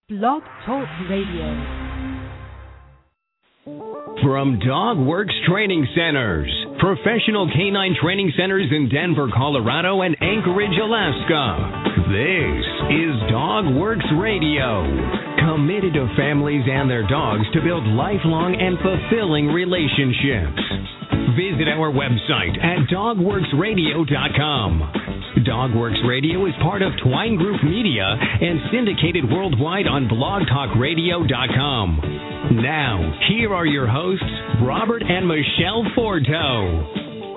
Blog Talk Radio. From DogWorks Training Centers, professional canine training centers in Denver, Colorado, and Anchorage, Alaska. This is DogWorks Radio, committed to families and their dogs to build lifelong and fulfilling relationships. Visit our website at dogworksradio.com. DogWorks Radio is part of Twine Group Media and syndicated worldwide on blogtalkradio.com. Now, here are your hosts, Robert and Michelle Forto.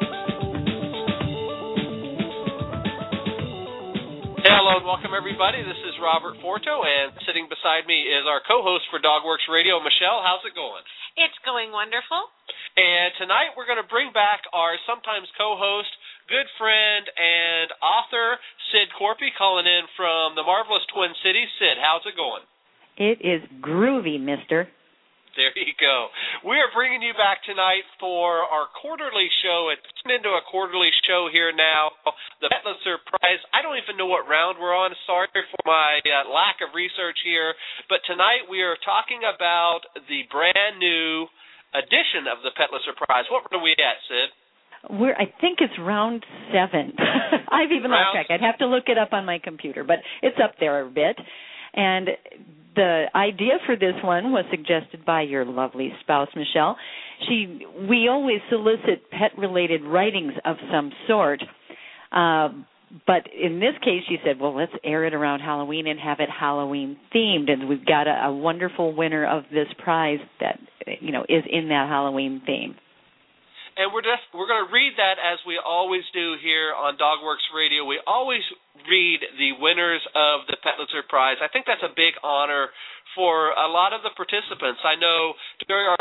Hello and welcome, everybody. This is Robert Forto, and sitting beside me is our co-host for DogWorks Radio, Michelle. How's it going? It's going wonderful. And tonight we're going to bring back our sometimes co-host, good friend, and author, Sid Corpy, calling in from the marvelous Twin Cities. Sid, how's it going? It is groovy, mister. There you go. We are bringing you back tonight for our quarterly show. It's turned into a quarterly show here now, the Pulitzer Prize. I don't even know what round we're on. Sorry for my lack of research here. But tonight we are talking about the brand new edition of the Pulitzer Prize. What are we at, Sid? I think it's round 7. I've even lost track. I'd have to look it up on my computer, but it's up there a bit. And the idea for this one was suggested by your lovely spouse, Michelle. We always solicit pet-related writings of some sort, but in this case, she said, well, let's air it around Halloween and have it Halloween-themed, and we've got a wonderful winner of this prize that is in that Halloween theme. And we're going to read that as we always do here on DogWorks Radio. We always read the winners of the Pulitzer Prize. I think that's a big honor for a lot of the participants. I know during our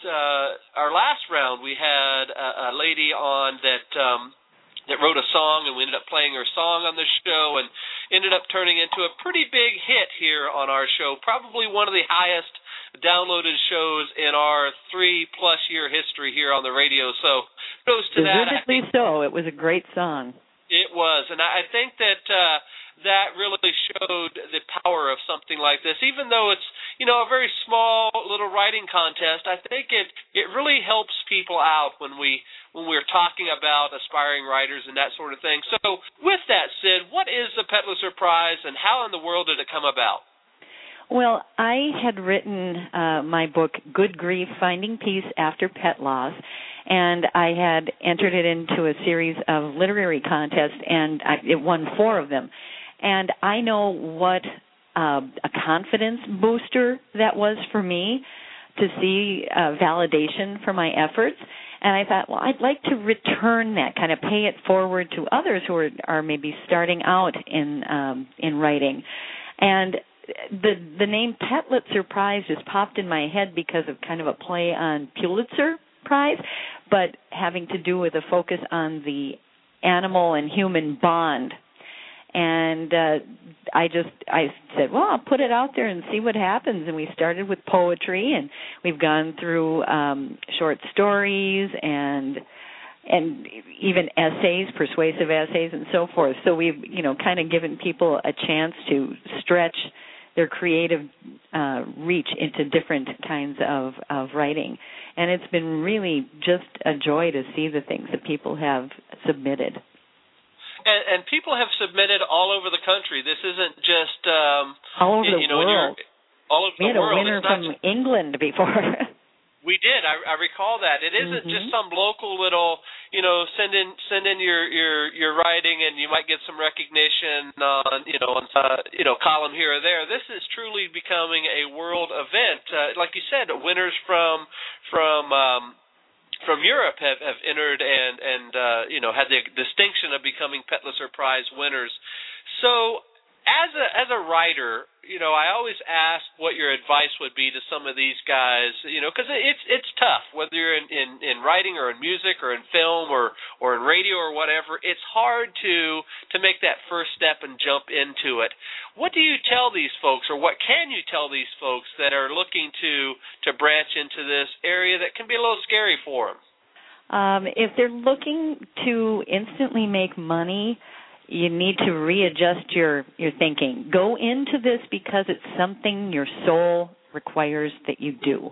last round we had a lady on that wrote a song, and we ended up playing her song on the show, and ended up turning into a pretty big hit here on our show. Probably one of the highest downloaded shows in our 3+ year history here on the radio. So goes to that. Deservedly so. It was a great song. It was, and I think that that really showed the power of something like this. Even though it's a very small little writing contest, I think it really helps people out when we're talking about aspiring writers and that sort of thing. So with that, Sid, what is the Pulitzer Prize, and how in the world did it come about? Well, I had written my book, Good Grief, Finding Peace After Pet Loss, and I had entered it into a series of literary contests, and it won 4 of them. And I know what a confidence booster that was for me to see validation for my efforts. And I thought, well, I'd like to return that, kind of pay it forward to others who are maybe starting out in writing. And the name Pulitzer Prize just popped in my head because of kind of a play on Pulitzer Prize, but having to do with a focus on the animal and human bond. And I said, well, I'll put it out there and see what happens. And we started with poetry, and we've gone through short stories and even essays, persuasive essays, and so forth. So we've, kind of given people a chance to stretch their creative reach into different kinds of writing. And it's been really just a joy to see the things that people have submitted. And people have submitted all over the country. This isn't just all over the world. All over we the had world. A winner from England before. We did. I recall that. It isn't just some local little, send in your writing and you might get some recognition on column here or there. This is truly becoming a world event. Like you said, winners from Europe have entered and had the distinction of becoming Pulitzer Prize winners. So as a writer, I always ask what your advice would be to some of these guys, because it's tough, whether you're in writing or in music or in film or in radio or whatever. It's hard to make that first step and jump into it. What do you tell these folks, or what can you tell these folks that are looking to branch into this area that can be a little scary for them? If they're looking to instantly make money, you need to readjust your thinking. Go into this because it's something your soul requires that you do.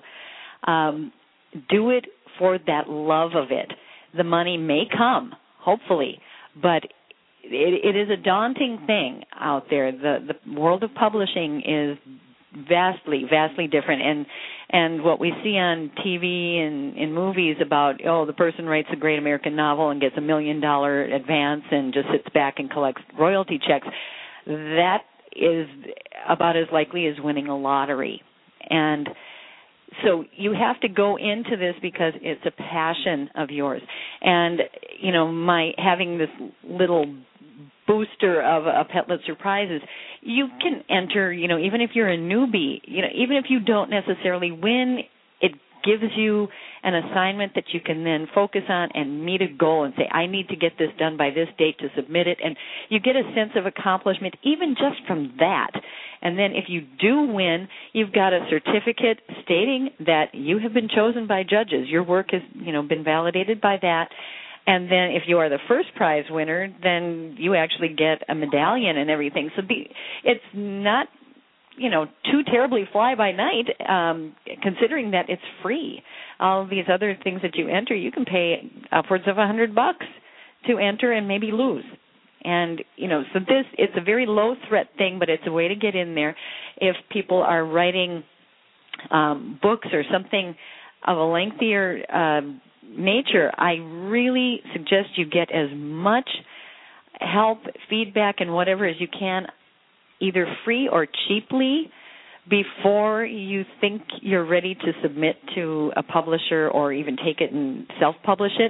Do it for that love of it. The money may come, hopefully, but it is a daunting thing out there. The world of publishing is vastly different, and what we see on TV and in movies about, the person writes a great American novel and gets $1 million advance and just sits back and collects royalty checks, that is about as likely as winning a lottery. And so you have to go into this because it's a passion of yours. And, my having this little booster of a Petlitzer Prizes, you can enter, even if you're a newbie, even if you don't necessarily win, it gives you an assignment that you can then focus on and meet a goal and say, I need to get this done by this date to submit it. And you get a sense of accomplishment even just from that. And then if you do win, you've got a certificate stating that you have been chosen by judges. Your work has, been validated by that. And then if you are the first prize winner, then you actually get a medallion and everything. So it's not, too terribly fly-by-night, considering that it's free. All these other things that you enter, you can pay upwards of $100 to enter and maybe lose. And, so it's a very low-threat thing, but it's a way to get in there. If people are writing books or something of a lengthier nature, I really suggest you get as much help, feedback, and whatever as you can, either free or cheaply, before you think you're ready to submit to a publisher or even take it and self-publish it.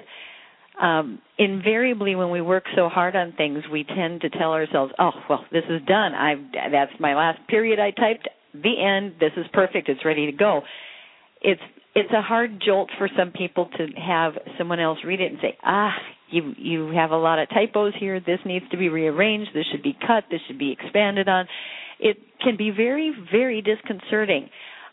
Invariably, when we work so hard on things, we tend to tell ourselves, this is done. That's my last period I typed. The end. This is perfect. It's ready to go. It's a hard jolt for some people to have someone else read it and say, you have a lot of typos here. This needs to be rearranged. This should be cut. This should be expanded on. It can be very, very disconcerting.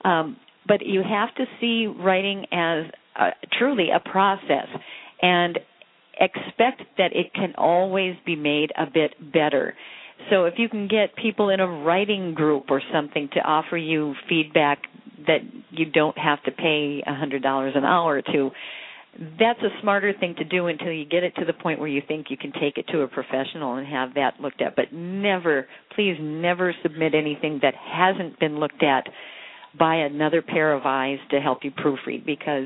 But you have to see writing as truly a process and expect that it can always be made a bit better. So if you can get people in a writing group or something to offer you feedback that you don't have to pay $100 an hour to, that's a smarter thing to do until you get it to the point where you think you can take it to a professional and have that looked at. But please never submit anything that hasn't been looked at by another pair of eyes to help you proofread, because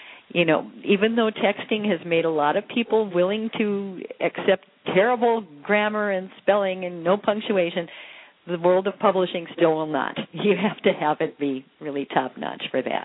even though texting has made a lot of people willing to accept terrible grammar and spelling and no punctuation, the world of publishing still will not. You have to have it be really top-notch for that.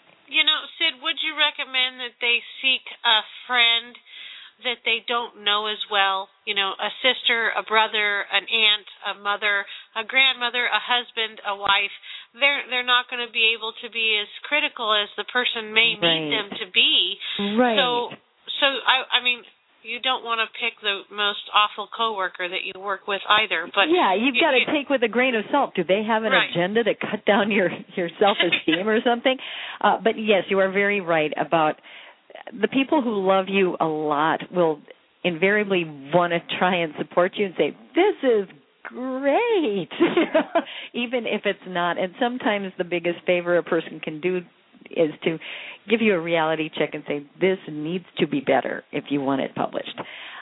Sid, would you recommend that they seek a friend that they don't know as well? A sister, a brother, an aunt, a mother, a grandmother, a husband, a wife. They're not going to be able to be as critical as the person may need them to be. Right. So I mean, you don't want to pick the most awful coworker that you work with either. But you've got to take with a grain of salt. Do they have an agenda to cut down your self-esteem or something? But yes, you are very right about the people who love you a lot will invariably want to try and support you and say, this is great, even if it's not. And sometimes the biggest favor a person can do is to give you a reality check and say, this needs to be better if you want it published.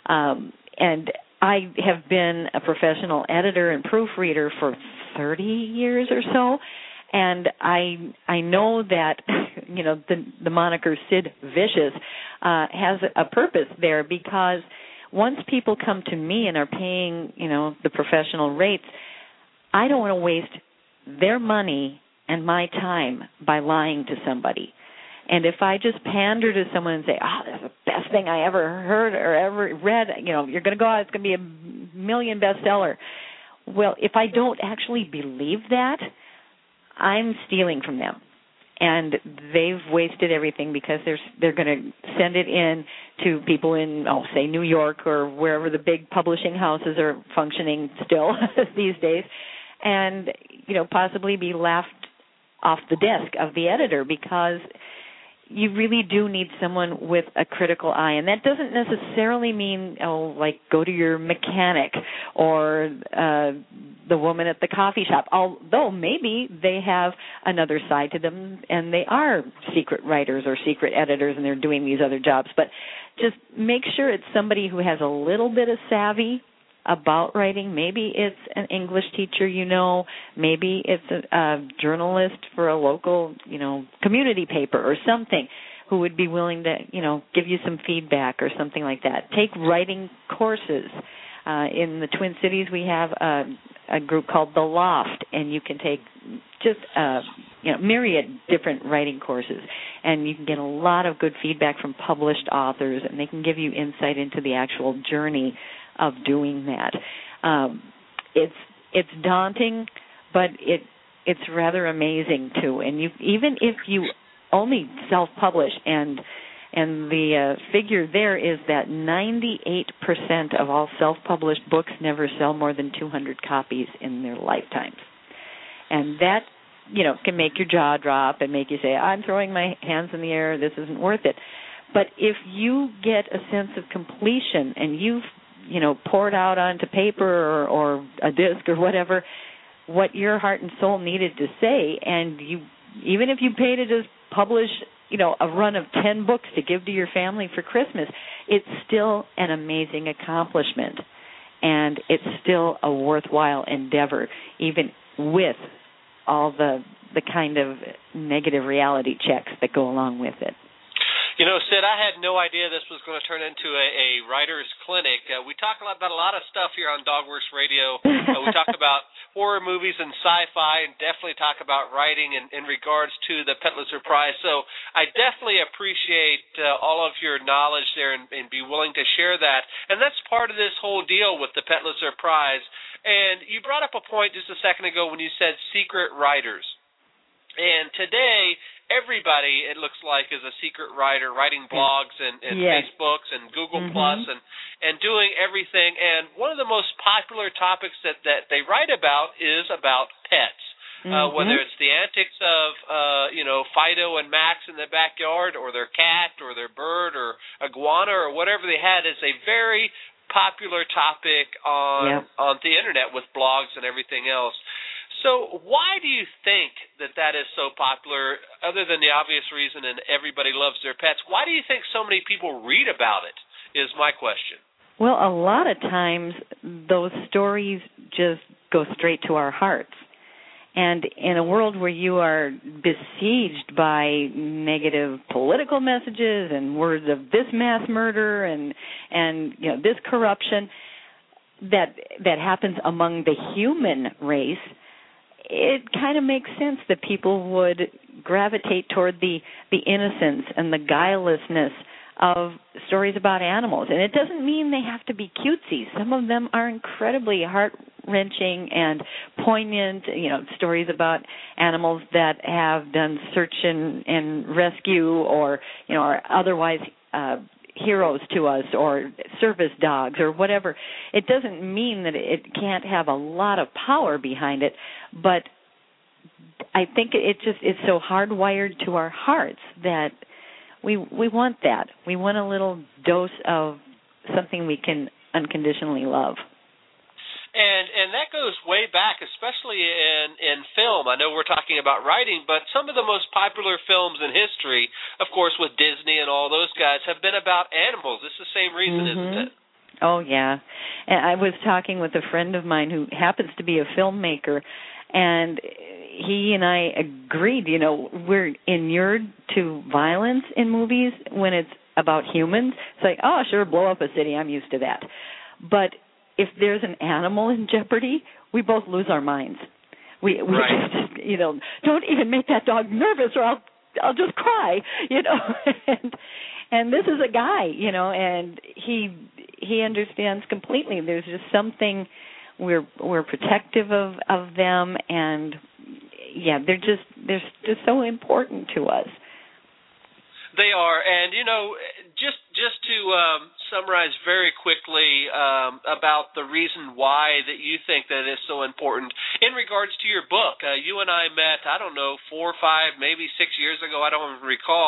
And I have been a professional editor and proofreader for 30 years or so, and I know that, the moniker Sid Vicious has a purpose there, because once people come to me and are paying, the professional rates, I don't want to waste their money and my time by lying to somebody. And if I just pander to someone and say, that's the best thing I ever heard or ever read, you're going to go out, it's going to be a million bestseller. Well, if I don't actually believe that, I'm stealing from them. And they've wasted everything, because they're going to send it in to people in, say, New York or wherever the big publishing houses are functioning still these days, and, possibly be laughed off the desk of the editor, because you really do need someone with a critical eye. And that doesn't necessarily mean, like go to your mechanic or the woman at the coffee shop, although maybe they have another side to them and they are secret writers or secret editors and they're doing these other jobs. But just make sure it's somebody who has a little bit of savvy about writing. Maybe it's an English teacher, maybe it's a journalist for a local, community paper or something who would be willing to, give you some feedback or something like that. Take writing courses. In the Twin Cities, we have a group called The Loft, and you can take just myriad different writing courses, and you can get a lot of good feedback from published authors, and they can give you insight into the actual journey of doing that. It's daunting, but it's rather amazing too. And even if you only self-publish, and the figure there is that 98% of all self-published books never sell more than 200 copies in their lifetimes, and that can make your jaw drop and make you say, I'm throwing my hands in the air, this isn't worth it. But if you get a sense of completion and you've poured out onto paper or a disc or whatever what your heart and soul needed to say, and you, even if you pay to just publish a run of 10 books to give to your family for Christmas, it's still an amazing accomplishment, and it's still a worthwhile endeavor, even with all the kind of negative reality checks that go along with it. Sid, I had no idea this was going to turn into a writer's clinic. We talk about a lot of stuff here on Dogworks Radio. We talk about horror movies and sci-fi, and definitely talk about writing in regards to the Petlitzer Prize. So I definitely appreciate all of your knowledge there and be willing to share that. And that's part of this whole deal with the Petlitzer Prize. And you brought up a point just a second ago when you said secret writers. And today, everybody, it looks like, is a secret writer, writing blogs and yes. Facebooks and Google Plus and doing everything. And one of the most popular topics that they write about is about pets, whether it's the antics of, Fido and Max in the backyard, or their cat or their bird or iguana or whatever they had. Is a very popular topic on the Internet with blogs and everything else. So why do you think that is so popular, other than the obvious reason and everybody loves their pets? Why do you think so many people read about it, is my question. Well, a lot of times those stories just go straight to our hearts. And in a world where you are besieged by negative political messages and words of this mass murder and this corruption that happens among the human race, it kind of makes sense that people would gravitate toward the innocence and the guilelessness of stories about animals. And it doesn't mean they have to be cutesy. Some of them are incredibly heart-wrenching and poignant, stories about animals that have done search and rescue or, are otherwise heroes to us, or service dogs or whatever. It doesn't mean that it can't have a lot of power behind it, but I think it's so hardwired to our hearts that we want that. We want a little dose of something we can unconditionally love. And that goes way back, especially in film. I know we're talking about writing, but some of the most popular films in history, of course, with Disney and all those guys, have been about animals. It's the same reason, isn't it? Oh, yeah. And I was talking with a friend of mine who happens to be a filmmaker, and he and I agreed, we're inured to violence in movies when it's about humans. It's like, oh, sure, blow up a city. I'm used to that. But if there's an animal in jeopardy, we both lose our minds. We just, don't even make that dog nervous, or I'll just cry, and this is a guy, and he understands completely. There's just something, we're protective of them, and they're just so important to us. They are, and just to summarize very quickly about the reason why that you think that is so important in regards to your book. You and I met, I don't know, 4 or 5, maybe 6 years ago. I don't even recall.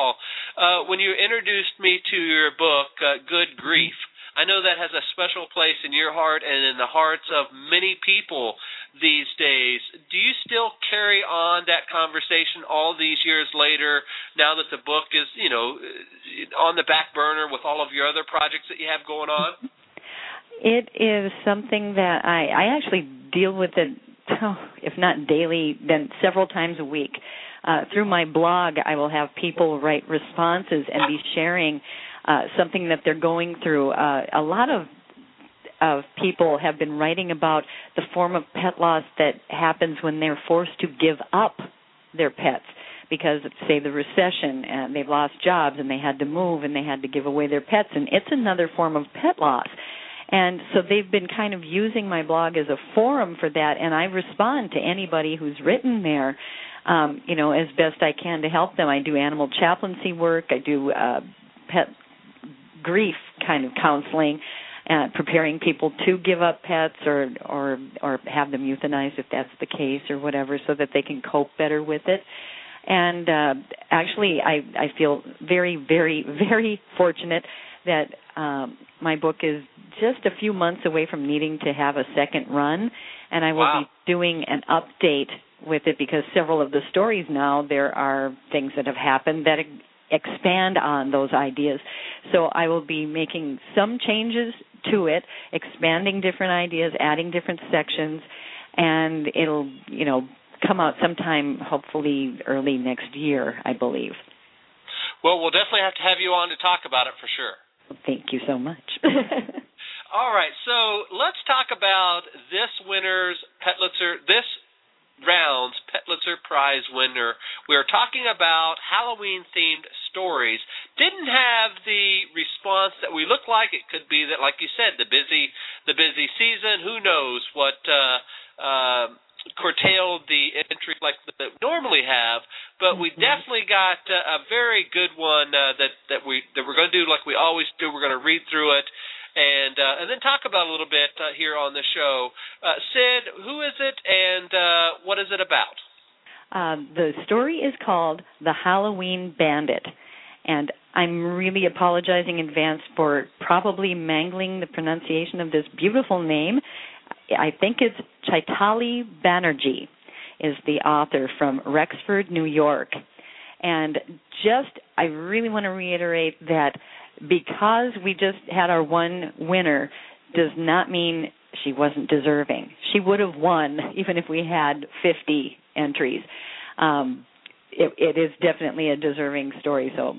when you introduced me to your book, Good Grief, I know that has a special place in your heart and in the hearts of many people these days. Do you still carry on that conversation all these years later, now that the book is, on the back burner with all of your other projects that you have going on? It is something that I actually deal with it, if not daily, then several times a week. Through my blog, I will have people write responses and be sharing something that they're going through. A lot of people have been writing about the form of pet loss that happens when they're forced to give up their pets because of, say, the recession, and they've lost jobs and they had to move and they had to give away their pets, and it's another form of pet loss. And so they've been kind of using my blog as a forum for that, and I respond to anybody who's written there, as best I can to help them. I do animal chaplaincy work. I do pet grief kind of counseling, preparing people to give up pets or have them euthanized if that's the case or whatever, so that they can cope better with it. And actually, I feel very, very, very fortunate that my book is just a few months away from needing to have a second run, and I will be doing an update with it because several of the stories now, there are things that have happened that expand on those ideas. So I will be making some changes to it, expanding different ideas, adding different sections, and it'll, come out sometime, hopefully early next year, I believe. Well, we'll definitely have you on to talk about it for sure. Thank you so much. All right, so let's talk about this round's Petlitzer Prize winner. We are talking about Halloween-themed stories. Didn't have the response that we look like. It could be that, like you said, the busy season. Who knows what curtailed the entry like that we normally have, but we definitely got a very good one that we're going to do like we always do. We're going to read through it and then talk about a little bit here on the show. Sid, who is it and what is it about? The story is called The Halloween Bandit, and I'm really apologizing in advance for probably mangling the pronunciation of this beautiful name. I think it's Chaitali Banerjee is the author from Rexford, New York. And I really want to reiterate that because we just had our one winner does not mean she wasn't deserving. She would have won even if we had 50 entries. It is definitely a deserving story. So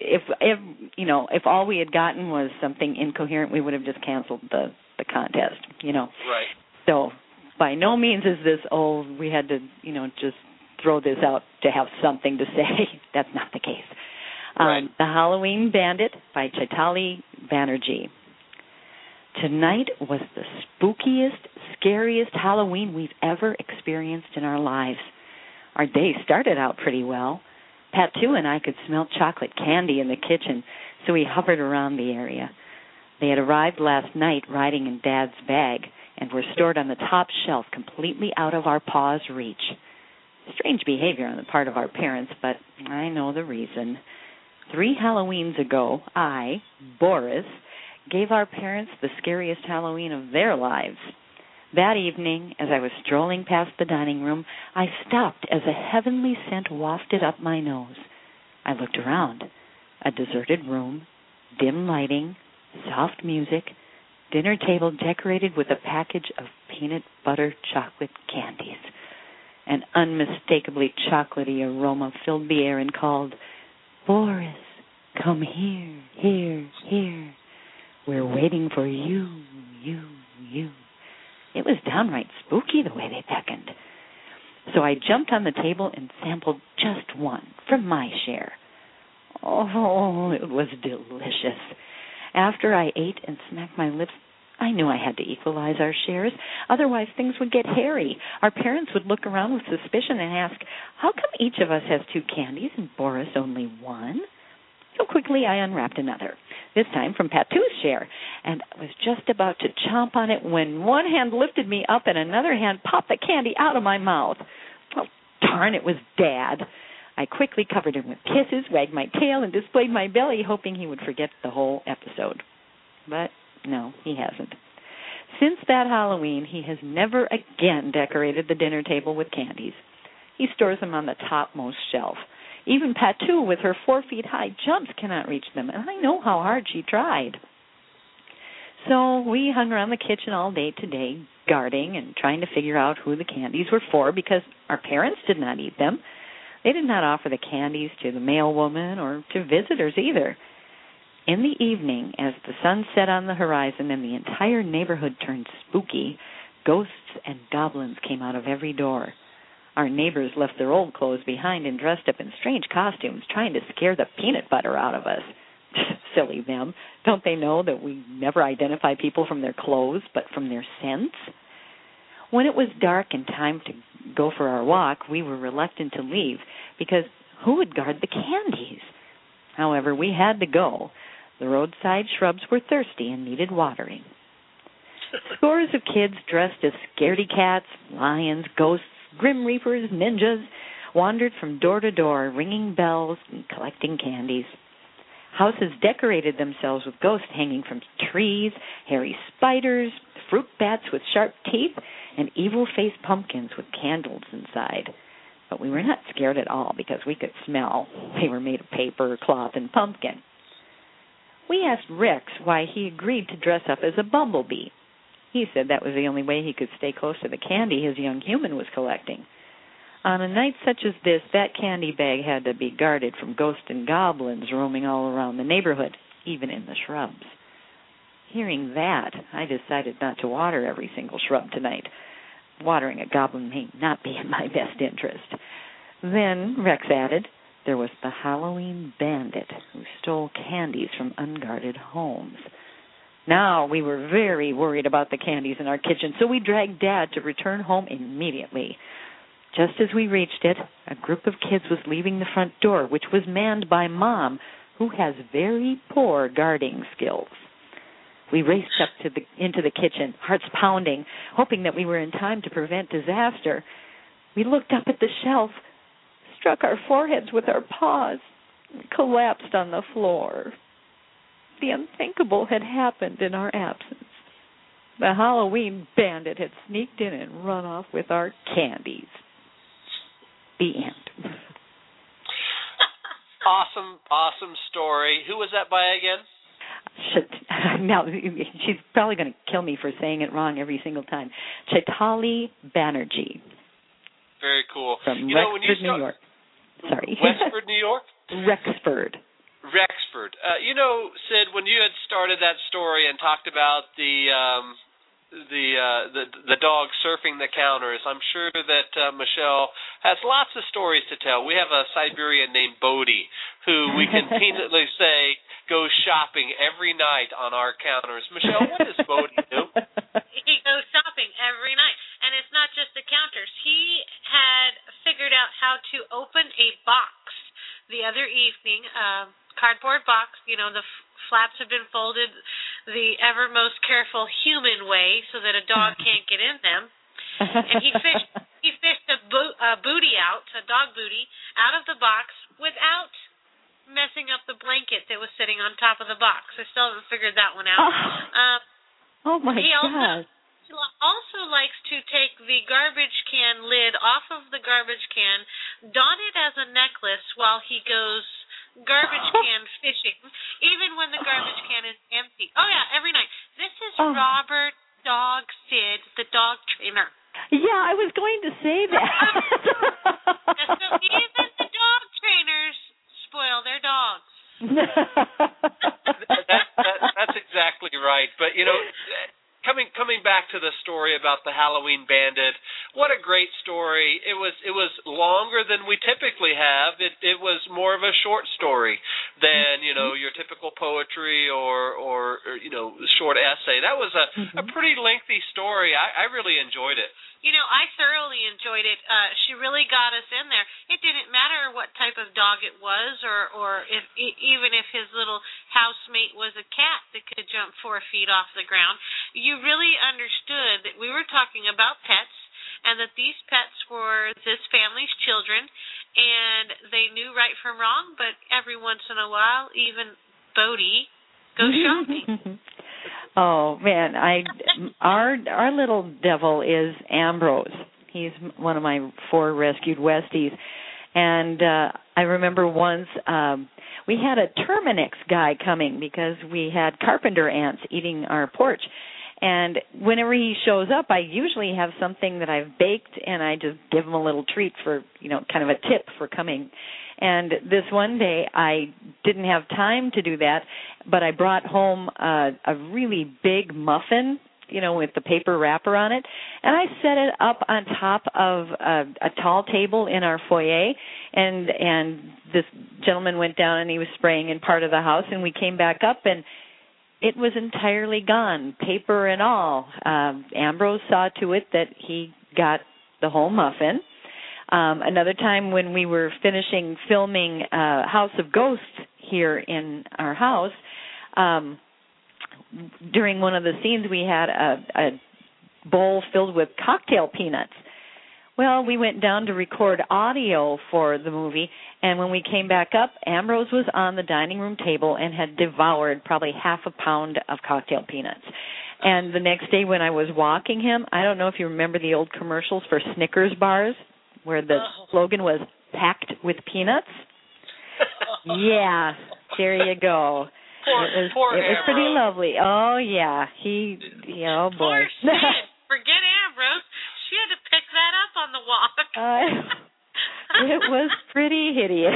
if all we had gotten was something incoherent, we would have just canceled the contest, Right. So by no means is this, we had to, just throw this out to have something to say. That's not the case. Right. The Halloween Bandit by Chaitali Banerjee. Tonight was the spookiest, scariest Halloween we've ever experienced in our lives. Our day started out pretty well. Patu and I could smell chocolate candy in the kitchen, so we hovered around the area. They had arrived last night riding in Dad's bag and were stored on the top shelf completely out of our paws' reach. Strange behavior on the part of our parents, but I know the reason. 3 Halloweens ago, I, Boris, gave our parents the scariest Halloween of their lives. That evening, as I was strolling past the dining room, I stopped as a heavenly scent wafted up my nose. I looked around. A deserted room, dim lighting, soft music, dinner table decorated with a package of peanut butter chocolate candies. An unmistakably chocolatey aroma filled the air and called, "Boris, come here, here, here. We're waiting for you, you, you." It was downright spooky the way they beckoned. So I jumped on the table and sampled just one from my share. Oh, it was delicious. After I ate and smacked my lips, I knew I had to equalize our shares. Otherwise, things would get hairy. Our parents would look around with suspicion and ask, how come each of us has 2 candies and Boris only 1? So quickly I unwrapped another, this time from Patu's share, and I was just about to chomp on it when one hand lifted me up and another hand popped the candy out of my mouth. Oh, darn, it was Dad. I quickly covered him with kisses, wagged my tail, and displayed my belly, hoping he would forget the whole episode. But no, he hasn't. Since that Halloween, he has never again decorated the dinner table with candies. He stores them on the topmost shelf. Even Patu, with her 4-feet-high jumps, cannot reach them, and I know how hard she tried. So we hung around the kitchen all day today, guarding and trying to figure out who the candies were for, because our parents did not eat them. They did not offer the candies to the mailwoman or to visitors either. In the evening, as the sun set on the horizon and the entire neighborhood turned spooky, ghosts and goblins came out of every door. Our neighbors left their old clothes behind and dressed up in strange costumes, trying to scare the peanut butter out of us. Silly them. Don't they know that we never identify people from their clothes, but from their scents? When it was dark and time to go for our walk, we were reluctant to leave, because who would guard the candies? However, we had to go. The roadside shrubs were thirsty and needed watering. Scores of kids dressed as scaredy cats, lions, ghosts, grim reapers, ninjas, wandered from door to door, ringing bells and collecting candies. Houses decorated themselves with ghosts hanging from trees, hairy spiders, fruit bats with sharp teeth, and evil-faced pumpkins with candles inside. But we were not scared at all because we could smell. They were made of paper, cloth, and pumpkin. We asked Rex why he agreed to dress up as a bumblebee. He said that was the only way he could stay close to the candy his young human was collecting. On a night such as this, that candy bag had to be guarded from ghosts and goblins roaming all around the neighborhood, even in the shrubs. Hearing that, I decided not to water every single shrub tonight. Watering a goblin may not be in my best interest. Then, Rex added, there was the Halloween bandit who stole candies from unguarded homes. Now we were very worried about the candies in our kitchen, so we dragged Dad to return home immediately. Just as we reached it, a group of kids was leaving the front door, which was manned by Mom, who has very poor guarding skills. We raced up into the kitchen, hearts pounding, hoping that we were in time to prevent disaster. We looked up at the shelf, struck our foreheads with our paws, and collapsed on the floor. The unthinkable had happened in our absence. The Halloween bandit had sneaked in and run off with our candies. The end. Awesome story. Who was that by again? Now, she's probably going to kill me for saying it wrong every single time. Chaitali Banerjee. Very cool. From Rexford, New York. Sorry. Westford, New York? Rexford. Sid, when you had started that story and talked about the dog surfing the counters, I'm sure that Michelle has lots of stories to tell. We have a Siberian named Bodhi, who we can conveniently say goes shopping every night on our counters. Michelle, what does Bodhi do? He goes shopping every night, and it's not just the counters. He had figured out how to open a box the other evening, cardboard box, the flaps have been folded the ever most careful human way so that a dog can't get in them. And he fished a booty out, a dog booty, out of the box without messing up the blanket that was sitting on top of the box. I still haven't figured that one out. Oh my God. He also likes to take the garbage can lid off of the garbage can, don it as a necklace while he goes garbage can fishing, even when the garbage can is empty. Oh, yeah, every night. This is Robert Dog Sid, the dog trainer. Yeah, I was going to say that. So even the dog trainers spoil their dogs. That's exactly right. But, coming back to the story about the Halloween bandit, what a great story. It was longer than we typically have. It was more of a short story than, your typical poetry or short essay. That was a pretty lengthy story. I really enjoyed it. I thoroughly enjoyed it. She really got us in there. It didn't matter what type of dog it was, or even if his little housemate was a cat that could jump 4 feet off the ground. You really understood that we were talking about pets, and that these pets were this family's children, and they knew right from wrong, but every once in a while, even Bodie goes shopping. Oh man, our little devil is Ambrose. He's one of my 4 rescued Westies, and I remember once we had a Terminix guy coming because we had carpenter ants eating our porch. And whenever he shows up, I usually have something that I've baked, and I just give him a little treat for, kind of a tip for coming. And this one day, I didn't have time to do that, but I brought home a really big muffin, with the paper wrapper on it, and I set it up on top of a tall table in our foyer, and this gentleman went down and he was spraying in part of the house, and we came back up, and it was entirely gone, paper and all. Ambrose saw to it that he got the whole muffin. Another time when we were finishing filming House of Ghosts here in our house, during one of the scenes we had a bowl filled with cocktail peanuts. Well, we went down to record audio for the movie, and when we came back up, Ambrose was on the dining room table and had devoured probably half a pound of cocktail peanuts. And the next day when I was walking him, I don't know if you remember the old commercials for Snickers bars where the slogan was packed with peanuts. Yeah, there you go. It was pretty lovely. Oh, yeah. Oh, boy. Poor Sid. Forget Ambrose. She had to pick that up on the walk. It was pretty hideous.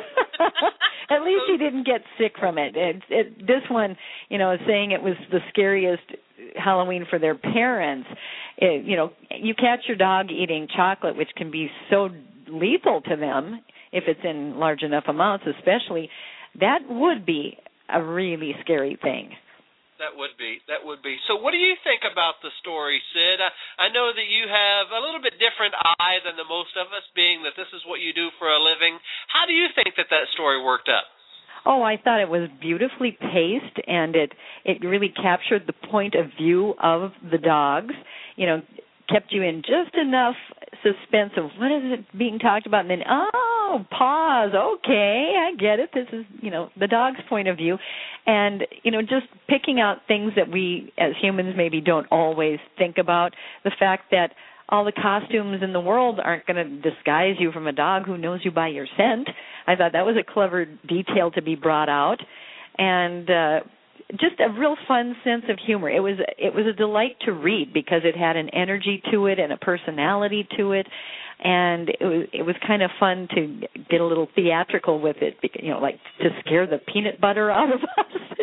At least he didn't get sick from it. This one, saying it was the scariest Halloween for their parents. You catch your dog eating chocolate, which can be so lethal to them if it's in large enough amounts, especially. That would be a really scary thing. That would be. So what do you think about the story, Sid? I know that you have a little bit different eye than the most of us, being that this is what you do for a living. How do you think that story worked up? Oh, I thought it was beautifully paced, and it really captured the point of view of the dogs. Kept you in just enough suspense of what is it being talked about, and then, pause, okay, I get it. This is, the dog's point of view. And, just picking out things that we as humans maybe don't always think about. The fact that all the costumes in the world aren't going to disguise you from a dog who knows you by your scent. I thought that was a clever detail to be brought out. And just a real fun sense of humor. It was a delight to read because it had an energy to it and a personality to it, and it was kind of fun to get a little theatrical with it, like to scare the peanut butter out of us.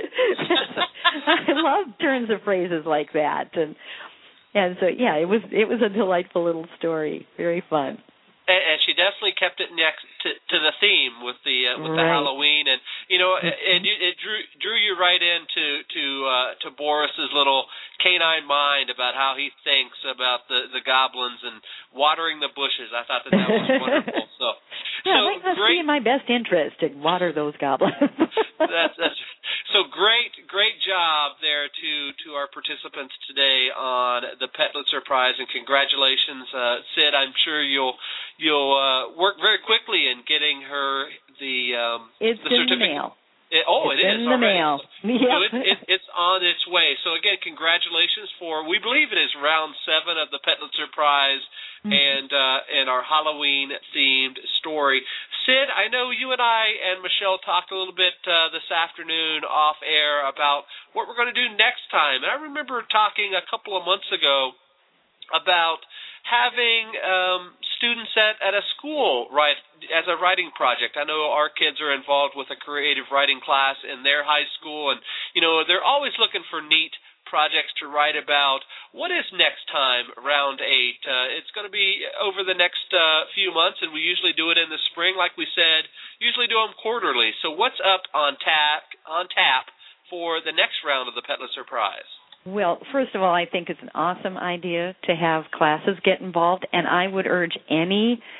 I love turns of phrases like that, and so yeah, it was a delightful little story, very fun. And she definitely kept it next to the theme with the Halloween, and it drew you right into to Boris's little canine mind about how he thinks about the goblins and watering the bushes. I thought that was wonderful. So it must be in my best interest to water those goblins. that's so great job there to our participants today on the Petlitzer Prize, and congratulations, Sid. I'm sure you'll work very quickly in getting her the certificate. In the mail. It is in the mail. Yep. So it's on its way. So again, congratulations for, we believe it is round 7 of the Petlitzer Prize, and our Halloween themed story. Sid, I know you and I and Michelle talked a little bit this afternoon off air about what we're going to do next time. And I remember talking a couple of months ago about having students at a school write as a writing project. I know our kids are involved with a creative writing class in their high school, and they're always looking for neat projects to write about. What is next time, round 8? It's going to be over the next few months, and we usually do it in the spring, like we said. Usually do them quarterly. So what's up on tap for the next round of the Petlitzer Prize? Well, first of all, I think it's an awesome idea to have classes get involved, and I would urge any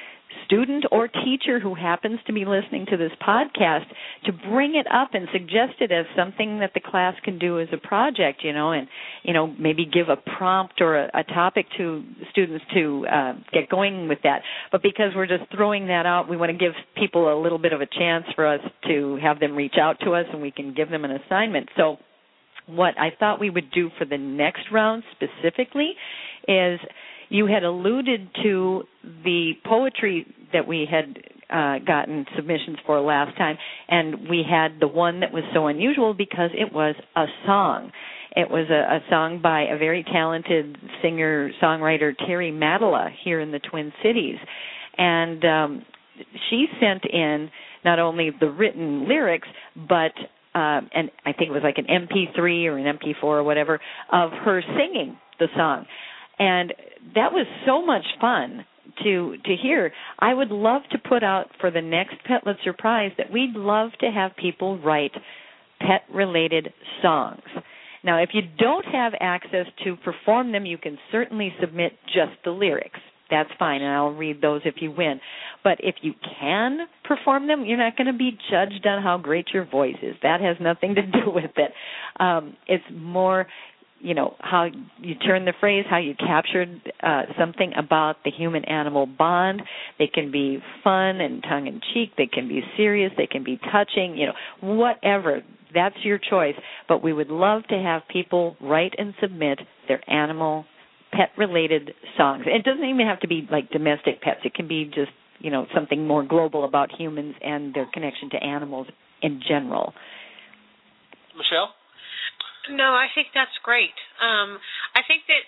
student or teacher who happens to be listening to this podcast to bring it up and suggest it as something that the class can do as a project, and maybe give a prompt or a topic to students to get going with that. But because we're just throwing that out, we want to give people a little bit of a chance for us to have them reach out to us, and we can give them an assignment. So what I thought we would do for the next round specifically is, you had alluded to the poetry that we had gotten submissions for last time, and we had the one that was so unusual because it was a song. It was a song by a very talented singer-songwriter, Terry Mattala, here in the Twin Cities. And she sent in not only the written lyrics, but and I think it was like an MP3 or an MP4 or whatever, of her singing the song. And that was so much fun to hear. I would love to put out for the next Petlitzer Prize that we'd love to have people write pet-related songs. Now, if you don't have access to perform them, you can certainly submit just the lyrics. That's fine, and I'll read those if you win. But if you can perform them, you're not going to be judged on how great your voice is. That has nothing to do with it. It's more, how you turn the phrase, how you captured something about the human-animal bond. They can be fun and tongue-in-cheek. They can be serious. They can be touching, whatever. That's your choice. But we would love to have people write and submit their animal, pet-related songs. It doesn't even have to be like domestic pets. It can be just, something more global about humans and their connection to animals in general. Michelle? No, I think that's great. I think that,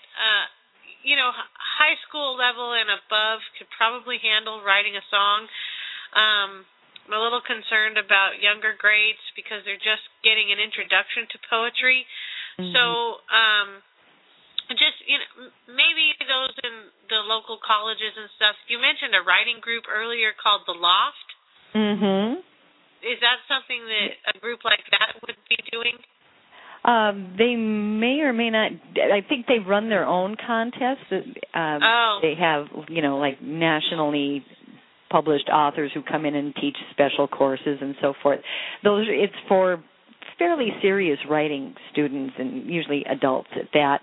high school level and above could probably handle writing a song. I'm a little concerned about younger grades because they're just getting an introduction to poetry. Mm-hmm. So just, maybe those in the local colleges and stuff. You mentioned a writing group earlier called The Loft. Mm-hmm. Is that something that a group like that would be doing? They may or may not. I think they run their own contests. They have, like nationally published authors who come in and teach special courses and so forth. It's for fairly serious writing students and usually adults at that.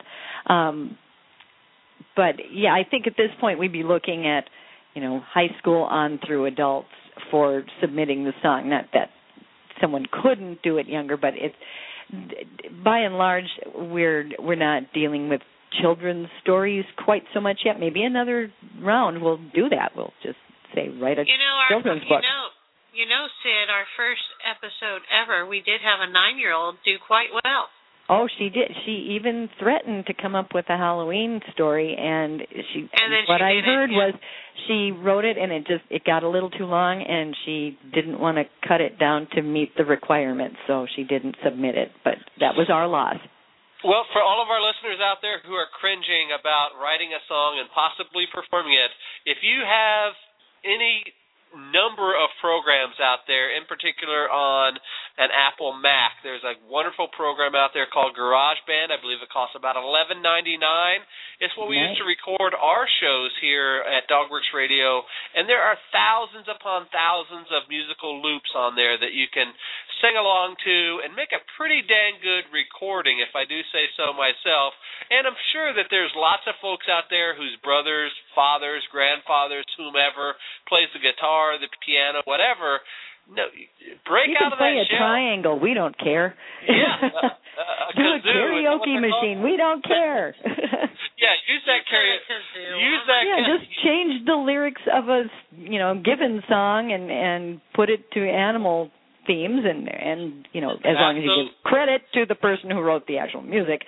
But yeah, I think at this point we'd be looking at, high school on through adults for submitting the song. Not that someone couldn't do it younger, but it's, by and large, we're not dealing with children's stories quite so much yet. Maybe another round we'll do that. We'll just say write a children's book. Sid, our first episode ever, we did have a 9-year-old do quite well. Oh, she did. She even threatened to come up with a Halloween story, and I heard was she wrote it, and it got a little too long, and she didn't want to cut it down to meet the requirements, so she didn't submit it. But that was our loss. Well, for all of our listeners out there who are cringing about writing a song and possibly performing it, if you have any number of programs out there, in particular on an Apple Mac. There's a wonderful program out there called GarageBand. I believe it costs about $11.99. It's what we use to record our shows here at Dogworks Radio, and there are thousands upon thousands of musical loops on there that you can sing along to and make a pretty dang good recording, if I do say so myself. And I'm sure that there's lots of folks out there whose brothers, fathers, grandfathers, whomever plays the guitar, the piano, whatever. No, break out of that shell. You can play a triangle. We don't care. Yeah. Do a karaoke machine. We don't care. Yeah, use that karaoke. Use that. Yeah, just change the lyrics of a given song and put it to animal themes and as long as you give credit to the person who wrote the actual music.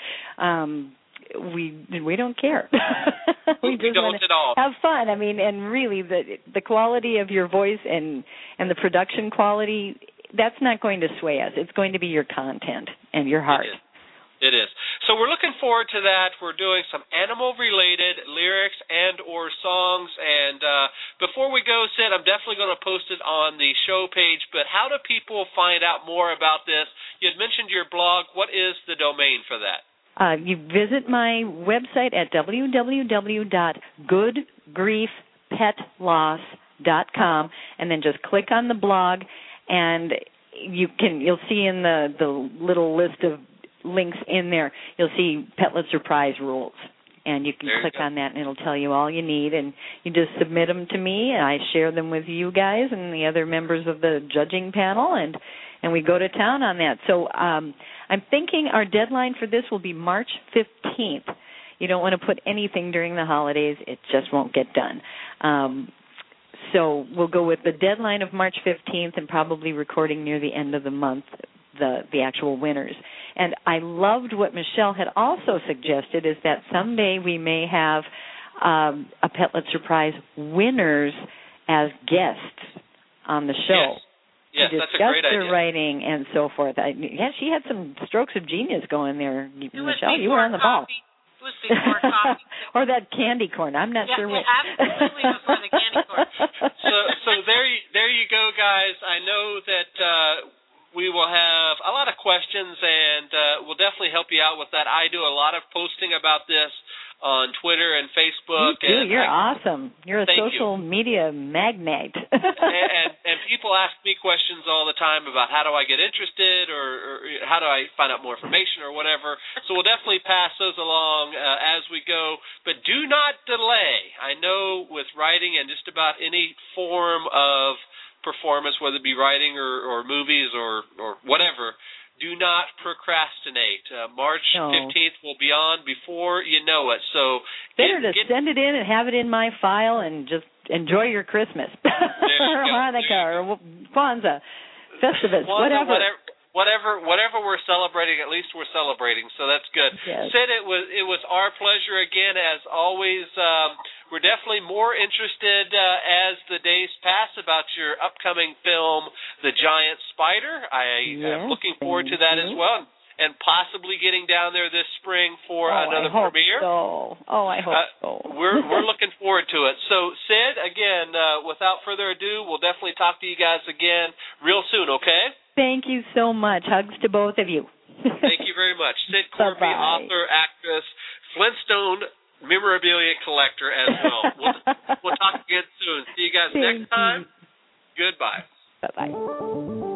We don't care. we just don't at all. Have fun. I mean, and really, the quality of your voice and the production quality, that's not going to sway us. It's going to be your content and your heart. It is. So we're looking forward to that. We're doing some animal-related lyrics and or songs. And before we go, Sid, I'm definitely going to post it on the show page. But how do people find out more about this? You had mentioned your blog. What is the domain for that? You visit my website at www.goodgriefpetloss.com. PetLossPrize.com, and then just click on the blog, and you'll see in the little list of links in there, you'll see Pulitzer Prize rules. And you can click on that, and it'll tell you all you need. And you just submit them to me, and I share them with you guys and the other members of the judging panel, and we go to town on that. So I'm thinking our deadline for this will be March 15th. You don't want to put anything during the holidays. It just won't get done. So we'll go with the deadline of March 15th and probably recording near the end of the month the actual winners. And I loved what Michelle had also suggested, is that someday we may have a Petlitzer Prize winners as guests on the show. Yes, to that's a great idea. discuss their writing and so forth. She had some strokes of genius going there. Michelle, you were on the ball. It was before coffee. Or that candy corn. I'm not sure which. Absolutely before the candy corn. So there you go, guys. I know that we will have a lot of questions, and we'll definitely help you out with that. I do a lot of posting about this on Twitter and Facebook. You do. You're awesome. You're a social media magnate. and people ask me questions all the time about how do I get interested, or how do I find out more information or whatever. So we'll definitely pass those along as we go. But do not delay. I know with writing and just about any form of performance, whether it be writing or movies or whatever, do not procrastinate. March 15th will be on before you know it. So better to send it in and have it in my file and just enjoy your Christmas or Hanukkah or Kwanzaa, Festivus, whatever. Whatever we're celebrating, at least we're celebrating. So that's good. Yes. Sid, it was our pleasure again, as always. We're definitely more interested as the days pass about your upcoming film, The Giant Spider. I am looking forward to that as well, and possibly getting down there this spring for another premiere. I hope so. We're looking forward to it. So, Sid, again, without further ado, we'll definitely talk to you guys again real soon, okay? Thank you so much. Hugs to both of you. Thank you very much. Sid Corby, author, actress, Flintstone memorabilia collector as well. We'll talk again soon. See you guys next time. Goodbye. Bye-bye.